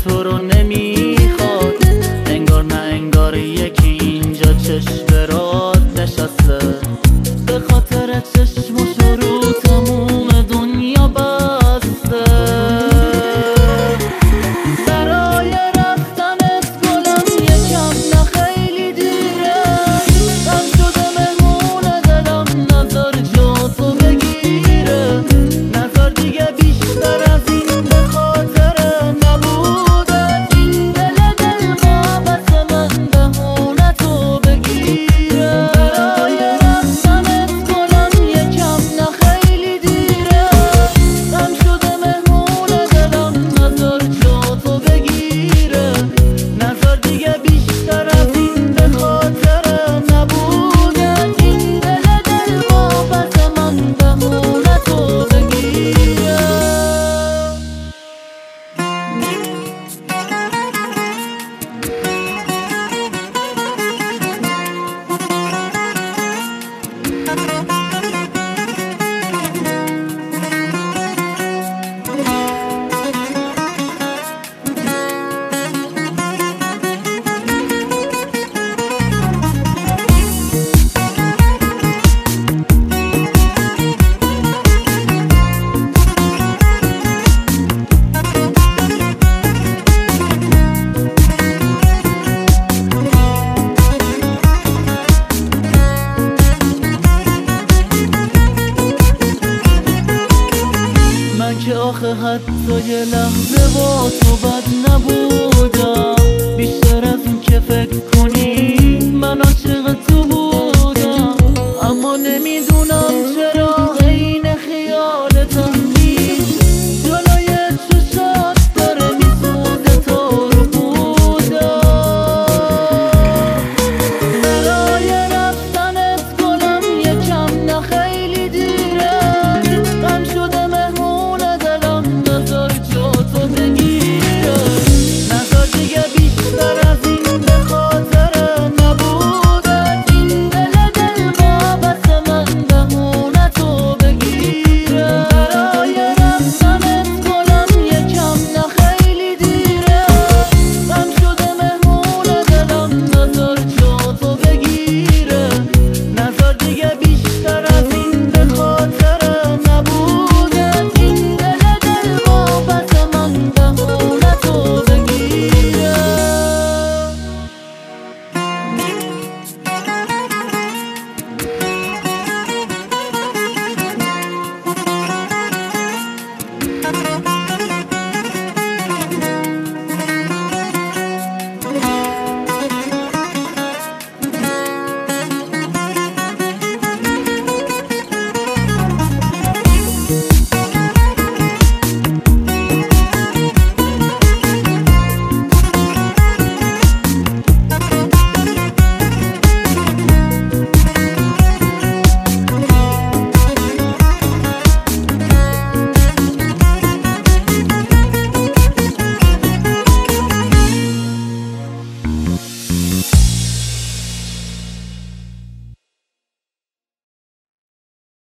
تو رو نمیخواد، انگار نه انگار یکی اینجا چشم برات نشسته، به خاطر چشمش رو تموم دنیا بسته. برای رفتنت گلم یکم نه خیلی دیره، من شده مهمون دلم، نظر جا تو بگیره، نظر دیگه بیشتر از این به خاطر نبودن این دل دلما بس من بهونه تو بگیره. برای رفتنت گلم یکم نه خیلی دیره، من شده مهمون دلم، نظر جا تو بگیره، نظر دیگه بیشتر از این به خاطر نبودن این دل دلما بس من بهونه تو بگیره. من که آخه حتی یه لحظه با تو بد نبودم، بیشتر از این که فکر